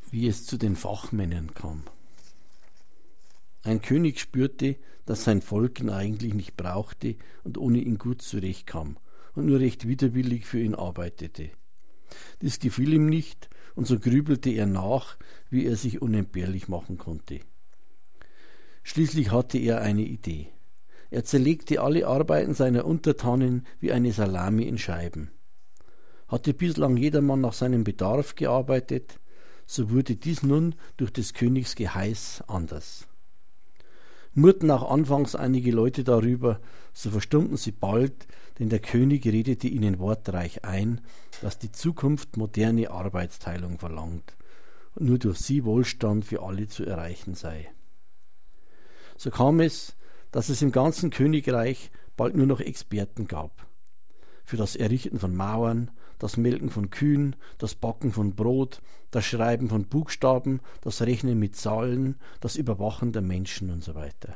Wie es zu den Fachmännern kam. Ein König spürte, dass sein Volk ihn eigentlich nicht brauchte und ohne ihn gut zurechtkam und nur recht widerwillig für ihn arbeitete. Dies gefiel ihm nicht, und so grübelte er nach, wie er sich unentbehrlich machen konnte. Schließlich hatte er eine Idee. Er zerlegte alle Arbeiten seiner Untertanen wie eine Salami in Scheiben. Hatte bislang jedermann nach seinem Bedarf gearbeitet, so wurde dies nun durch des Königs Geheiß anders. Murrten auch anfangs einige Leute darüber, so verstummten sie bald, denn der König redete ihnen wortreich ein, dass die Zukunft moderne Arbeitsteilung verlangt und nur durch sie Wohlstand für alle zu erreichen sei. So kam es, dass es im ganzen Königreich bald nur noch Experten gab. Für das Errichten von Mauern, das Melken von Kühen, das Backen von Brot, das Schreiben von Buchstaben, das Rechnen mit Zahlen, das Überwachen der Menschen und so weiter.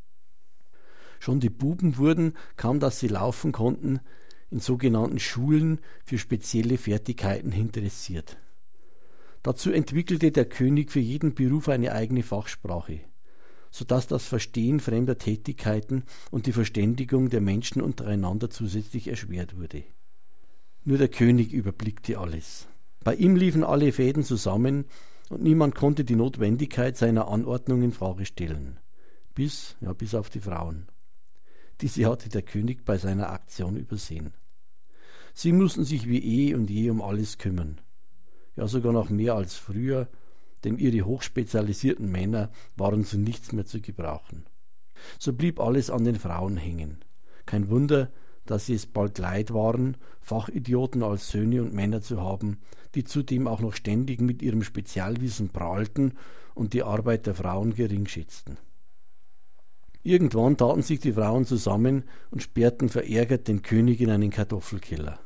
Schon die Buben wurden, kaum dass sie laufen konnten, in sogenannten Schulen für spezielle Fertigkeiten interessiert. Dazu entwickelte der König für jeden Beruf eine eigene Fachsprache, sodass das Verstehen fremder Tätigkeiten und die Verständigung der Menschen untereinander zusätzlich erschwert wurde. Nur der König überblickte alles. Bei ihm liefen alle Fäden zusammen und niemand konnte die Notwendigkeit seiner Anordnung in Frage stellen. Bis auf die Frauen. Diese hatte der König bei seiner Aktion übersehen. Sie mussten sich wie eh und je um alles kümmern. Ja, sogar noch mehr als früher, denn ihre hochspezialisierten Männer waren zu nichts mehr zu gebrauchen. So blieb alles an den Frauen hängen. Kein Wunder, dass sie es bald leid waren, Fachidioten als Söhne und Männer zu haben, die zudem auch noch ständig mit ihrem Spezialwissen prahlten und die Arbeit der Frauen gering schätzten. Irgendwann taten sich die Frauen zusammen und sperrten verärgert den König in einen Kartoffelkeller.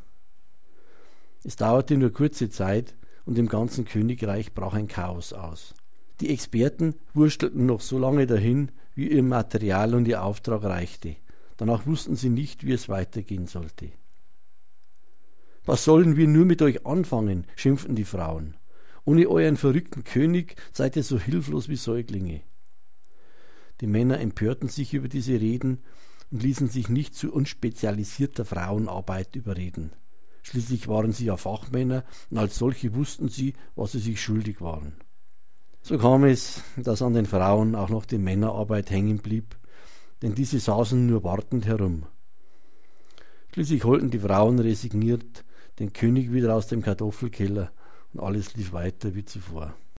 Es dauerte nur kurze Zeit, und im ganzen Königreich brach ein Chaos aus. Die Experten wurstelten noch so lange dahin, wie ihr Material und ihr Auftrag reichte. Danach wussten sie nicht, wie es weitergehen sollte. »Was sollen wir nur mit euch anfangen?« schimpften die Frauen. »Ohne euren verrückten König seid ihr so hilflos wie Säuglinge.« Die Männer empörten sich über diese Reden und ließen sich nicht zu unspezialisierter Frauenarbeit überreden. Schließlich waren sie ja Fachmänner und als solche wussten sie, was sie sich schuldig waren. So kam es, dass an den Frauen auch noch die Männerarbeit hängen blieb, denn diese saßen nur wartend herum. Schließlich holten die Frauen resigniert den König wieder aus dem Kartoffelkeller und alles lief weiter wie zuvor.